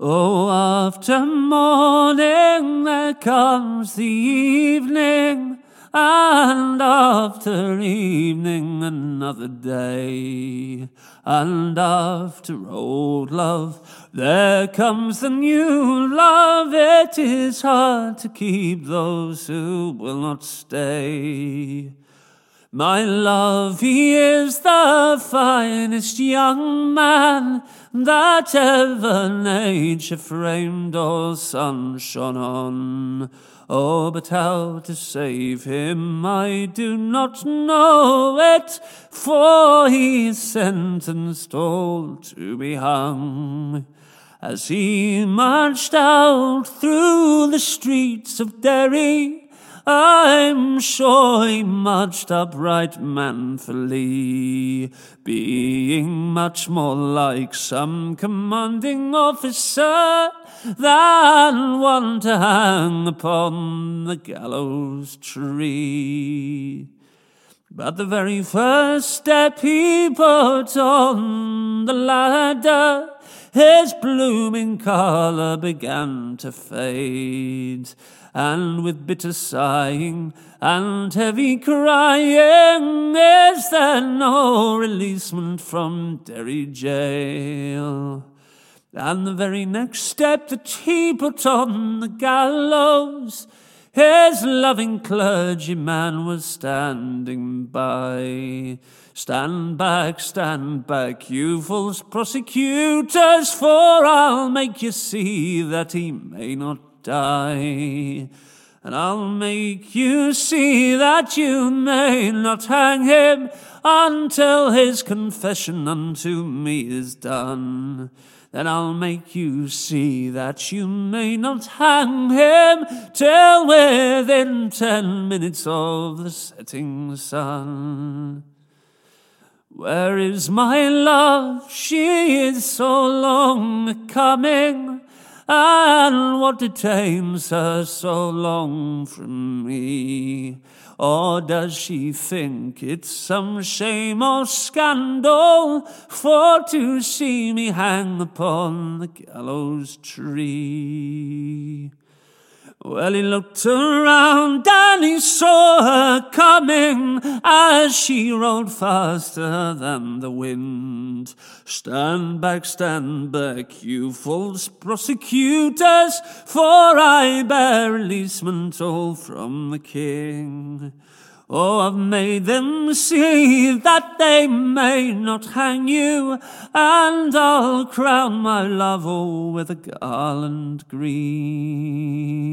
Oh, after morning there comes the evening, and after evening another day. And after old love there comes the new love. It is hard to keep those who will not stay. My love, he is the finest young man that ever nature framed or sun shone on. Oh, but how to save him I do not know it, for he is sentenced all to be hung. As he marched out through the streets of Derry, I'm sure he marched upright manfully, being much more like some commanding officer than one to hang upon the gallows tree. But the very first step he put on the ladder, his blooming colour began to fade, and with bitter sighing and heavy crying, is there no releasement from Derry jail? And the very next step that he put on the gallows, his loving clergyman was standing by. Stand back, you false prosecutors, for I'll make you see that he may not die. And I'll make you see that you may not hang him until his confession unto me is done. Then I'll make you see that you may not hang him till within 10 minutes of the setting sun. Where is my love? She is so long coming, and what detains her so long from me? Or does she think it's some shame or scandal for to see me hang upon the gallows tree? Well, he looked around and he saw her coming as she rode faster than the wind. Stand back, you false prosecutors, for I bear releasement all from the king. Oh, I've made them see that they may not hang you, and I'll crown my love all with a garland green.